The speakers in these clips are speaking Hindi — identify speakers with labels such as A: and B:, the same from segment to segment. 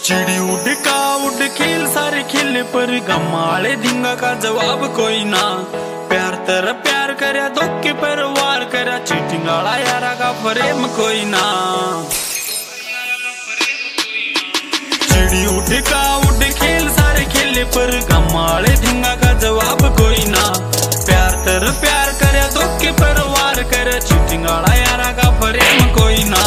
A: चिड़ी उड़ का उड़ खेल सारे खेले पर गमाले धिंगा का जवाब कोई ना। प्यार तर प्यार करया धोखे पर वार करया चीटिंग वाला यारा का प्रेम कोई ना। चिड़ी उड़ का उड़ खेल सारे खेले पर गमाले धिंगा का जवाब कोई ना। प्यार तर प्यार करया धोखे पर वार करया चीटिंग वाला यारा का प्रेम कोई ना।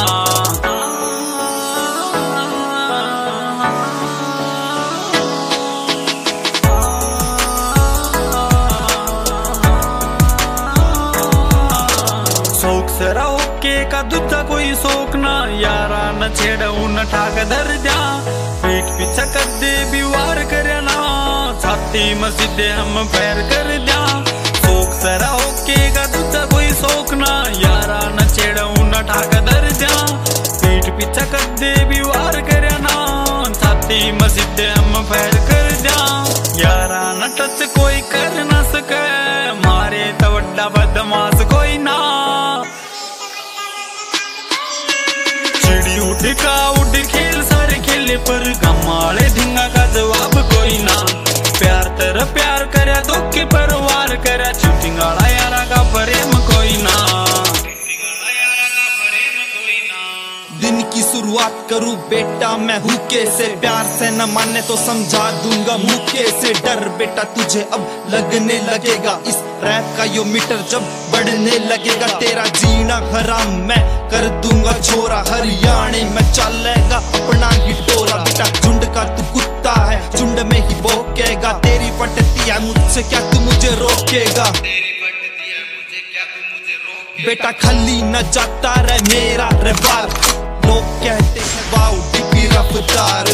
A: शौक सरा होके का दूजा कोई शौक ना। यारा न छेड़ा न ठाक धर जा। पेट पीछा कर दे भी वार करया ना। छाती में सीधे हम पैर कर जा। शौक सरा होके का दूजा कोई शौक ना। यारा न छेड़ा न ठाक धर जा। पेट पीछा कर दे भी वार करया ना। छाती में सीधे हम पैर कर जा। यारा न टच कोई कर ना सके। मारे तो बड़ा बदमाश कोई ना। चिड़ी उड़ का उड़ खेल सारे खेले पर गमाले धिंगा का जवाब कोई ना। प्यार तर प्यार करया धोखे पर वार करया चीटिंग वाला यारा का प्रेम कोई ना।
B: दिन की शुरुआत करूं बेटा मैं हुक्के से। प्यार से न माने तो समझा दूंगा मुक्के से। डर बेटा तुझे अब लगने लगेगा। इस रैप का यो मीटर जब बढ़ने लगेगा। तेरा जीना हराम मैं कर दूंगा छोरा। हरियाणे में चलेगा अपना ही टोरा। बेटा झुंड का तू कुत्ता है झुंड में ही भौंकेगा। तेरी फटती है मुझसे क्या तू मुझे रोकेगा। बेटा खाली न जाता रहे मेरा रवार। लोग कहते हैं वाओ डिग्गी रफ्तार।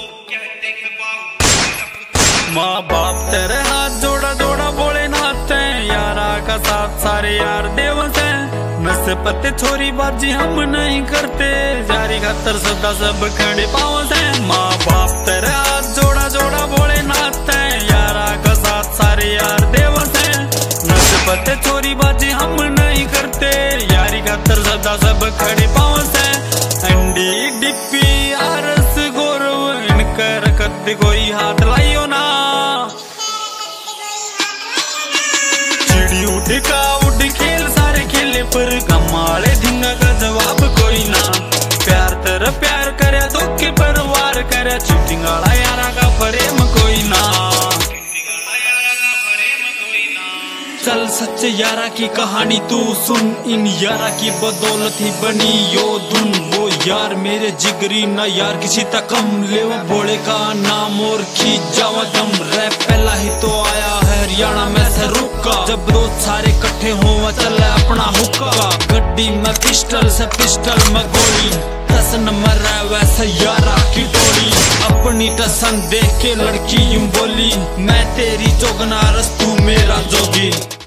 A: माँ बाप तेरे हाथ जोड़ा जोड़ा बोले नाते। यारा का साथ सारे यार देवत है। नशे पत्ते छोरी बाजी हम नहीं करते। जारी खातर सदा सब खड़े पाँव से। माँ बाप तेरे हाथ जोड़ा जोड़ा बोले नाते। यारा का साथ सारे यार देवत है। नशे पत्ते छोरी बाजी हम नहीं करते। यारी खातर सदा सब खड़े पाँव से। अंडी डिप्पी आरस गौरव इनकर कद कोई हाथ लाइयो ना। चिड़ी उड़ का उड़ खेल सारे खेले पर गमाले धिंगा का जवाब कोई ना। प्यार तर प्यार करया धोखे पर वार करया चीटिंग वाला यारा का प्रेम कोई ना। चल सच्चे यारा की कहानी तू सुन। इन यारा की बदौलत ही बनी यो धुन। वो यार मेरे जिगरी ना यार किसी तक कम। लेवा भोले का नाम और खींच जावा दम। रैप पहला ही तो आया है हरियाणा में से रुका। जब रोज सारे इकट्ठे हो चल अपना हुक्का। गड्डी में पिस्टल से पिस्टल में गोली। टसन नंबर है वैसे यारा की टोली। अपनी टसन देख के लड़की यूं बोली। मैं तेरी जोगना रस तू मेरा जोगी।